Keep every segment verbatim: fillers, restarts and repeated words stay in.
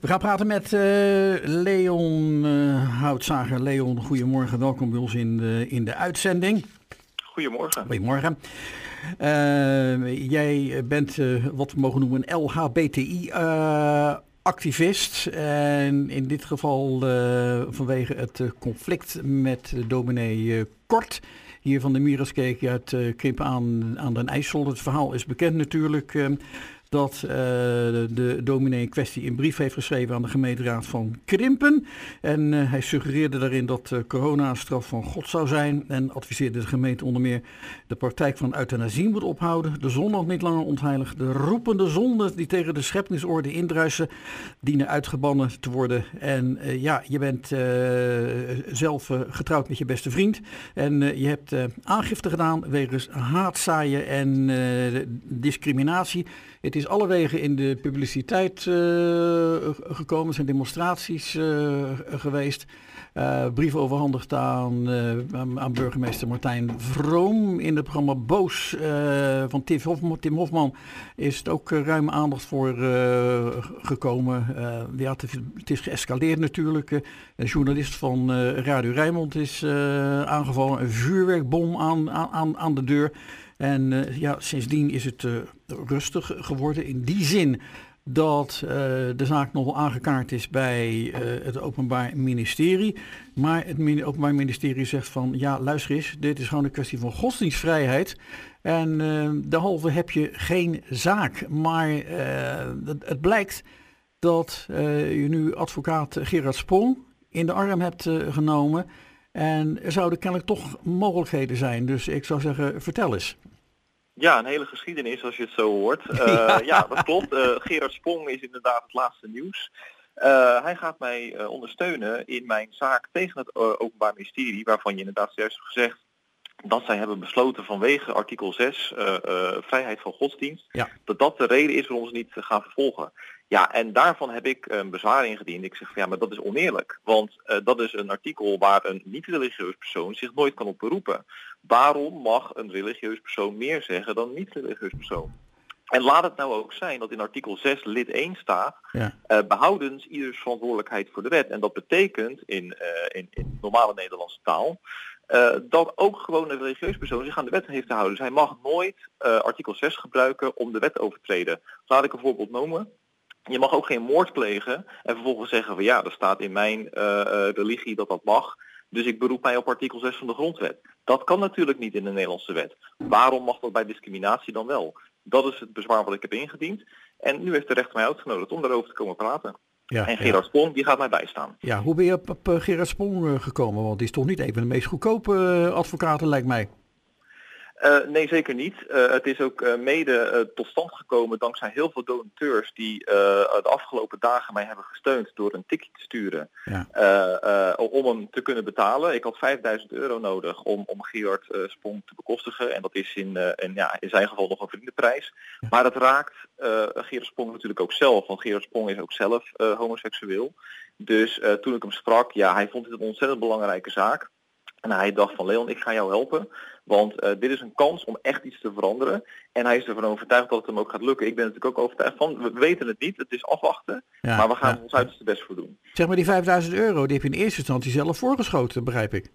We gaan praten met uh, Leon uh, Houtzager. Leon, goedemorgen. Welkom bij ons in de, in de uitzending. Goedemorgen. Goedemorgen. Uh, jij bent uh, wat we mogen noemen een L H B T I-activist. Uh, en in dit geval uh, vanwege het uh, conflict met uh, dominee uh, Kort. Hier van de Mireskerk uit uh, Krimpen aan, aan den IJssel. Het verhaal is bekend natuurlijk. Uh, dat uh, de, de dominee in kwestie een brief heeft geschreven aan de gemeenteraad van Krimpen. En uh, hij suggereerde daarin dat uh, corona een straf van God zou zijn. En adviseerde de gemeente onder meer de praktijk van euthanasie moet ophouden. De zondag niet langer ontheilig. De roepende zonden die tegen de scheppingsorde indruisen dienen uitgebannen te worden. En uh, ja, je bent uh, zelf uh, getrouwd met je beste vriend. En uh, je hebt uh, aangifte gedaan wegens haatzaaien en uh, discriminatie. Het is alle wegen in de publiciteit uh, gekomen. Er zijn demonstraties uh, geweest. Uh, brieven overhandigd aan, uh, aan, aan burgemeester Martijn Vroom. In het programma Boos uh, van Tim Hofman, Tim Hofman is het ook uh, ruime aandacht voor uh, gekomen. Uh, ja, het, het is geëscaleerd natuurlijk. Uh, een journalist van uh, Radio Rijnmond is uh, aangevallen. Een vuurwerkbom aan, aan, aan de deur. En uh, ja, sindsdien is het uh, rustig geworden in die zin dat uh, de zaak nog wel aangekaart is bij uh, het Openbaar Ministerie. Maar het Openbaar Ministerie zegt van ja, luister eens, dit is gewoon een kwestie van godsdienstvrijheid. En uh, derhalve heb je geen zaak. Maar uh, het, het blijkt dat uh, je nu advocaat Gerard Sprong in de arm hebt uh, genomen. En er zouden kennelijk toch mogelijkheden zijn. Dus ik zou zeggen, vertel eens. Ja, een hele geschiedenis als je het zo hoort. Uh, ja. ja, dat klopt. Uh, Gerard Sprong is inderdaad het laatste nieuws. Uh, hij gaat mij uh, ondersteunen in mijn zaak tegen het uh, Openbaar Ministerie, waarvan je inderdaad juist hebt gezegd dat zij hebben besloten vanwege artikel zes, uh, uh, vrijheid van godsdienst, ja. dat dat de reden is waarom ze niet uh, gaan vervolgen. Ja, en daarvan heb ik een bezwaar ingediend. Ik zeg van ja, maar dat is oneerlijk. Want uh, dat is een artikel waar een niet-religieus persoon zich nooit kan op beroepen. Waarom mag een religieus persoon meer zeggen dan een niet-religieus persoon? En laat het nou ook zijn dat in artikel zes lid één staat, ja. uh, behoudens ieders verantwoordelijkheid voor de wet. En dat betekent in, uh, in, in normale Nederlandse taal, Uh, dat ook gewoon een religieus persoon zich aan de wet heeft te houden. Dus hij mag nooit uh, artikel zes gebruiken om de wet te overtreden. Laat ik een voorbeeld noemen. Je mag ook geen moord plegen en vervolgens zeggen van ja, er staat in mijn uh, uh, religie dat dat mag. Dus ik beroep mij op artikel zes van de grondwet. Dat kan natuurlijk niet in de Nederlandse wet. Waarom mag dat bij discriminatie dan wel? Dat is het bezwaar wat ik heb ingediend. En nu heeft de rechter mij uitgenodigd om daarover te komen praten. Ja, en Gerard ja. Sprong, die gaat mij bijstaan. Ja, hoe ben je op, op uh, Gerard Sprong uh, gekomen? Want die is toch niet even de meest goedkope uh, advocaten, lijkt mij. Uh, nee, zeker niet. Uh, het is ook uh, mede uh, tot stand gekomen dankzij heel veel donateurs die uh, de afgelopen dagen mij hebben gesteund door een tikje te sturen ja. uh, uh, om hem te kunnen betalen. Ik had vijfduizend euro nodig om, om Gerard uh, Sprong te bekostigen en dat is in, uh, in, ja, in zijn geval nog een vriendenprijs. Ja. Maar dat raakt uh, Gerard Sprong natuurlijk ook zelf, want Gerard Sprong is ook zelf uh, homoseksueel. Dus uh, toen ik hem sprak, ja, hij vond het een ontzettend belangrijke zaak. En hij dacht van Leon, ik ga jou helpen, want uh, dit is een kans om echt iets te veranderen. En hij is ervan overtuigd dat het hem ook gaat lukken. Ik ben natuurlijk ook overtuigd van, we weten het niet, het is afwachten, ja, maar we gaan ja, ons uiterste best voor doen. Zeg maar die vijfduizend euro, die heb je in eerste instantie zelf voorgeschoten, begrijp ik.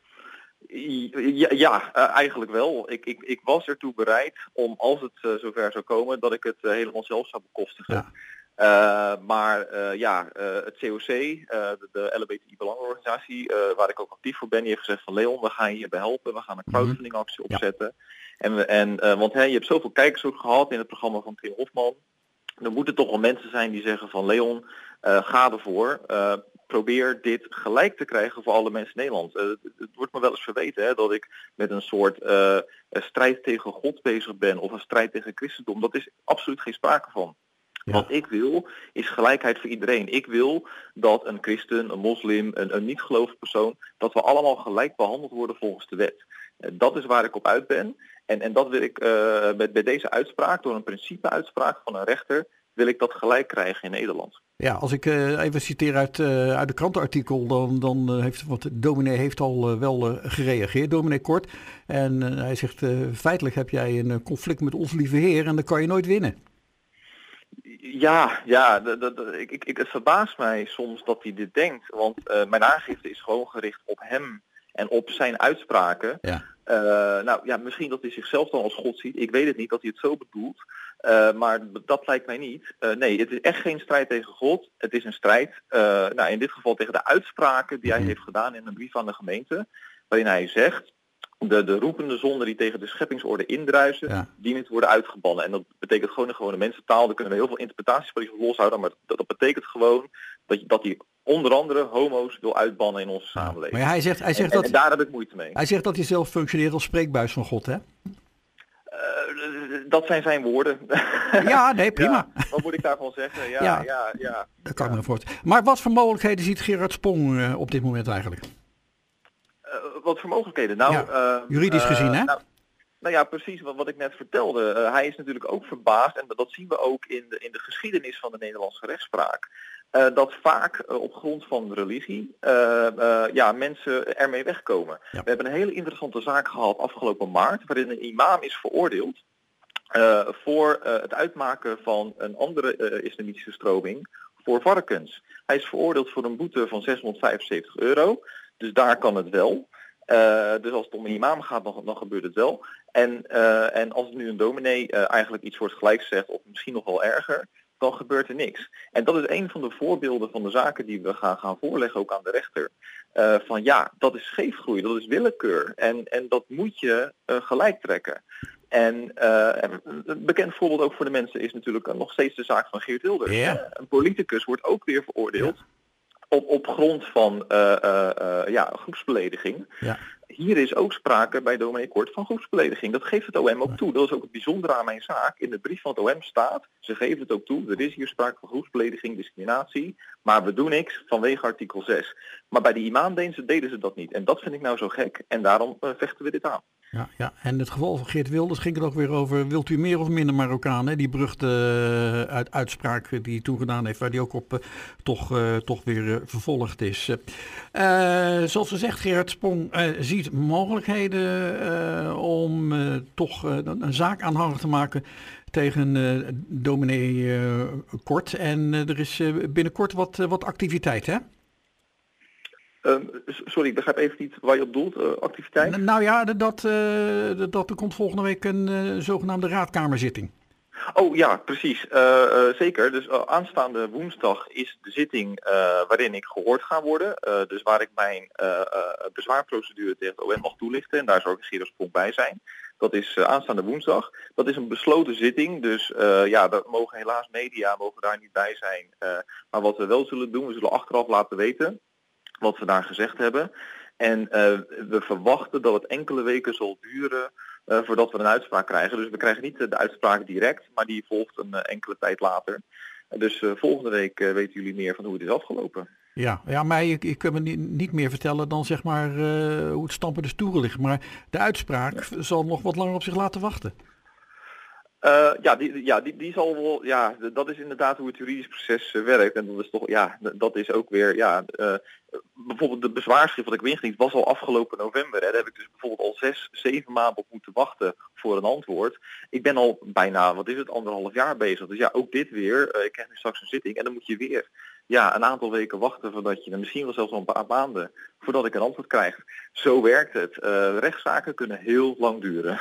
Ja, ja uh, eigenlijk wel. Ik, ik, ik was ertoe bereid om, als het uh, zover zou komen, dat ik het uh, helemaal zelf zou bekostigen. Ja. Uh, maar uh, ja, uh, het C O C, uh, de, de L H B T I-belangenorganisatie, uh, waar ik ook actief voor ben, die heeft gezegd van Leon, we gaan je hierbij helpen, we gaan een crowdfundingactie opzetten. Ja. En, we, en uh, want hey, je hebt zoveel kijkers ook gehad in het programma van Tim Hofman. Er moeten toch wel mensen zijn die zeggen van Leon, uh, ga ervoor. Uh, probeer dit gelijk te krijgen voor alle mensen in Nederland. Uh, het, het wordt me wel eens verweten hè, dat ik met een soort uh, een strijd tegen God bezig ben of een strijd tegen christendom. Dat is absoluut geen sprake van. Ja. Wat ik wil is gelijkheid voor iedereen. Ik wil dat een christen, een moslim, een, een niet-gelovig persoon, dat we allemaal gelijk behandeld worden volgens de wet. Uh, dat is waar ik op uit ben. En, en dat wil ik uh, bij, bij deze uitspraak, door een principe-uitspraak van een rechter, wil ik dat gelijk krijgen in Nederland. Ja, als ik uh, even citeer uit, uh, uit de krantenartikel, dan, dan uh, heeft, want de dominee heeft al uh, wel uh, gereageerd, dominee Kort. En uh, hij zegt, uh, feitelijk heb jij een conflict met ons lieve Heer en dan kan je nooit winnen. Ja, ja de, de, de, ik, ik, het verbaast mij soms dat hij dit denkt. Want uh, mijn aangifte is gewoon gericht op hem en op zijn uitspraken. Ja. Uh, nou ja, misschien dat hij zichzelf dan als God ziet. Ik weet het niet dat hij het zo bedoelt. Uh, maar dat lijkt mij niet. Uh, nee, het is echt geen strijd tegen God. Het is een strijd, uh, nou, in dit geval tegen de uitspraken die hij heeft gedaan in een brief aan de gemeente. Waarin hij zegt, de, de roepende zonden die tegen de scheppingsorde indruisen, ja. dienen te worden uitgebannen. En dat betekent gewoon een gewone mensentaal. Daar kunnen we heel veel interpretaties van loshouden. Maar dat, dat betekent gewoon dat, dat hij onder andere homo's wil uitbannen in onze samenleving. Maar ja, hij zegt, hij zegt en, dat, en daar heb ik moeite mee. Hij zegt dat hij zelf functioneert als spreekbuis van God, hè? Uh, dat zijn zijn woorden. Ja, nee, prima. Ja, wat moet ik daarvan zeggen? Ja, ja, ja, ja. Dat kan ja. ik me voorstellen. Maar wat voor mogelijkheden ziet Gerard Spong uh, op dit moment eigenlijk? Uh, wat voor mogelijkheden? Nou, ja, uh, juridisch uh, gezien, hè? Nou, nou ja, precies wat, wat ik net vertelde. Uh, hij is natuurlijk ook verbaasd, en dat, dat zien we ook in de, in de geschiedenis van de Nederlandse rechtspraak. Uh, dat vaak uh, op grond van religie uh, uh, ja, mensen ermee wegkomen. Ja. We hebben een hele interessante zaak gehad afgelopen maart, waarin een imam is veroordeeld uh, voor uh, het uitmaken van een andere uh, islamitische stroming voor varkens. Hij is veroordeeld voor een boete van zeshonderdvijfenzeventig euro, dus daar kan het wel. Uh, dus als het om een imam gaat, dan, dan gebeurt het wel. En, uh, en als nu een dominee uh, eigenlijk iets soortgelijks zegt, of misschien nog wel erger, dan gebeurt er niks. En dat is een van de voorbeelden van de zaken die we gaan, gaan voorleggen ook aan de rechter. Uh, van ja, dat is scheefgroei, dat is willekeur. En, en dat moet je uh, gelijk trekken. En uh, een bekend voorbeeld ook voor de mensen is natuurlijk uh, nog steeds de zaak van Geert Wilders. Yeah. Uh, een politicus wordt ook weer veroordeeld. Ja. Op, op grond van uh, uh, uh, ja, groepsbelediging. Ja. Hier is ook sprake bij dominee Kort van groepsbelediging. Dat geeft het O M ook toe. Dat is ook het bijzondere aan mijn zaak. In de brief van het O M staat, ze geven het ook toe, er is hier sprake van groepsbelediging, discriminatie. Maar we doen niks vanwege artikel zes. Maar bij de imam deden ze, deden ze dat niet. En dat vind ik nou zo gek. En daarom uh, vechten we dit aan. Ja, ja, en het geval van Geert Wilders ging het ook weer over, wilt u meer of minder Marokkaan? Hè? Die beruchte uh, uit, uitspraak die hij toen gedaan heeft, waar die ook op uh, toch, uh, toch weer uh, vervolgd is. Uh, zoals gezegd, Gerard Spong uh, ziet mogelijkheden uh, om uh, toch uh, een zaak aanhangig te maken tegen uh, dominee uh, Kort. En uh, er is uh, binnenkort wat, uh, wat activiteit, hè? Uh, sorry, ik begrijp even niet waar je op doelt, uh, activiteit? Nou ja, dat, uh, dat er komt volgende week een uh, zogenaamde raadkamerzitting. Oh ja, precies. Uh, uh, zeker. Dus uh, aanstaande woensdag is de zitting uh, waarin ik gehoord ga worden. Uh, dus waar ik mijn uh, uh, bezwaarprocedure tegen het O M mag toelichten. En daar zal ik Gerard Spong bij zijn. Dat is uh, aanstaande woensdag. Dat is een besloten zitting. Dus uh, ja, daar mogen helaas media mogen daar niet bij zijn. Uh, maar wat we wel zullen doen, we zullen achteraf laten weten wat we daar gezegd hebben. En uh, we verwachten dat het enkele weken zal duren uh, voordat we een uitspraak krijgen. Dus we krijgen niet uh, de uitspraak direct, maar die volgt een uh, enkele tijd later. Uh, dus uh, volgende week uh, weten jullie meer van hoe het is afgelopen. Ja, ja maar je, je kunt me niet, niet meer vertellen dan zeg maar uh, hoe het stampen de stoelen ligt. Maar de uitspraak ja. zal nog wat langer op zich laten wachten. Uh, ja, die, ja die, die zal wel, ja, dat is inderdaad hoe het juridisch proces uh, werkt. En dat is toch, ja, dat is ook weer, ja, uh, bijvoorbeeld de bezwaarschrift wat ik heb ingediend was al afgelopen november. Hè. Daar heb ik dus bijvoorbeeld al zes, zeven maanden op moeten wachten voor een antwoord. Ik ben al bijna, wat is het, anderhalf jaar bezig. Dus ja, ook dit weer, uh, ik krijg nu straks een zitting en dan moet je weer, ja, een aantal weken wachten voordat je, misschien wel zelfs al een paar maanden, voordat ik een antwoord krijg. Zo werkt het. Uh, rechtszaken kunnen heel lang duren.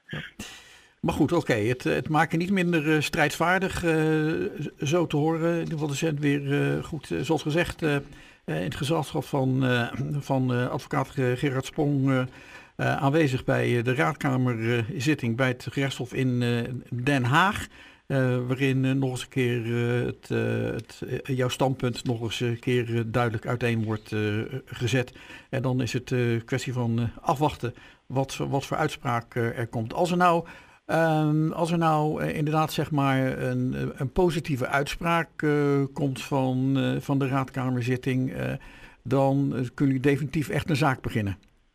Maar goed, oké, okay. het, het maakt je niet minder uh, strijdvaardig, uh, zo te horen. In ieder geval de cent weer uh, goed, uh, zoals gezegd, uh, uh, in het gezelschap van, uh, van uh, advocaat Gerard Spong uh, uh, aanwezig bij uh, de raadkamerzitting uh, bij het gerechtshof in uh, Den Haag. Uh, waarin uh, nog eens een keer uh, het, uh, het, uh, jouw standpunt nog eens een keer uh, duidelijk uiteen wordt uh, gezet. En dan is het uh, kwestie van uh, afwachten wat, wat voor uitspraak uh, er komt. Als er nou... Um, als er nou uh, inderdaad zeg maar een, een positieve uitspraak uh, komt van, uh, van de raadkamerzitting, uh, dan uh, kun je definitief echt een zaak beginnen.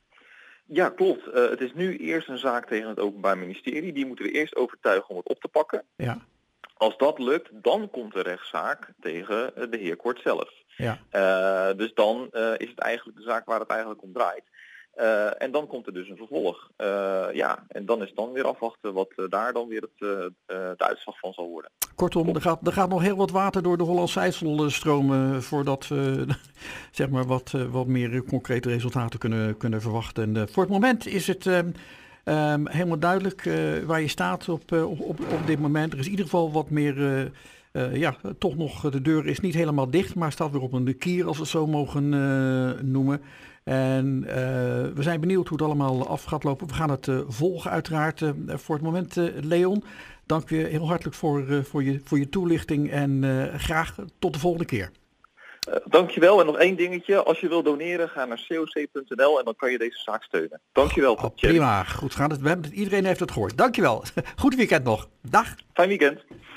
Ja, klopt. Uh, het is nu eerst een zaak tegen het Openbaar Ministerie. Die moeten we eerst overtuigen om het op te pakken. Ja. Als dat lukt, dan komt de rechtszaak tegen uh, de heer Kort zelf. Ja. Uh, dus dan uh, is het eigenlijk de zaak waar het eigenlijk om draait. Uh, en dan komt er dus een vervolg. Uh, ja, en dan is dan weer afwachten wat uh, daar dan weer het, uh, uh, de uitslag van zal worden. Kortom, er gaat, er gaat nog heel wat water door de Hollandse IJssel stromen voordat we zeg maar wat, uh, wat meer concrete resultaten kunnen, kunnen verwachten. En, uh, voor het moment is het uh, um, helemaal duidelijk uh, waar je staat op, uh, op, op, op dit moment. Er is in ieder geval wat meer... Uh, Uh, ja, toch nog, de deur is niet helemaal dicht, maar staat weer op een kier, als we het zo mogen uh, noemen. En uh, we zijn benieuwd hoe het allemaal af gaat lopen. We gaan het uh, volgen uiteraard. Uh, voor het moment, uh, Leon, dank je heel hartelijk voor, uh, voor, je, voor je toelichting en uh, graag tot de volgende keer. Uh, dankjewel. En nog één dingetje. Als je wil doneren, ga naar c o c punt n l en dan kan je deze zaak steunen. Dankjewel. Oh, prima, goed gaan. We hebben, iedereen heeft het gehoord. Dankjewel. Goed weekend nog. Dag. Fijn weekend.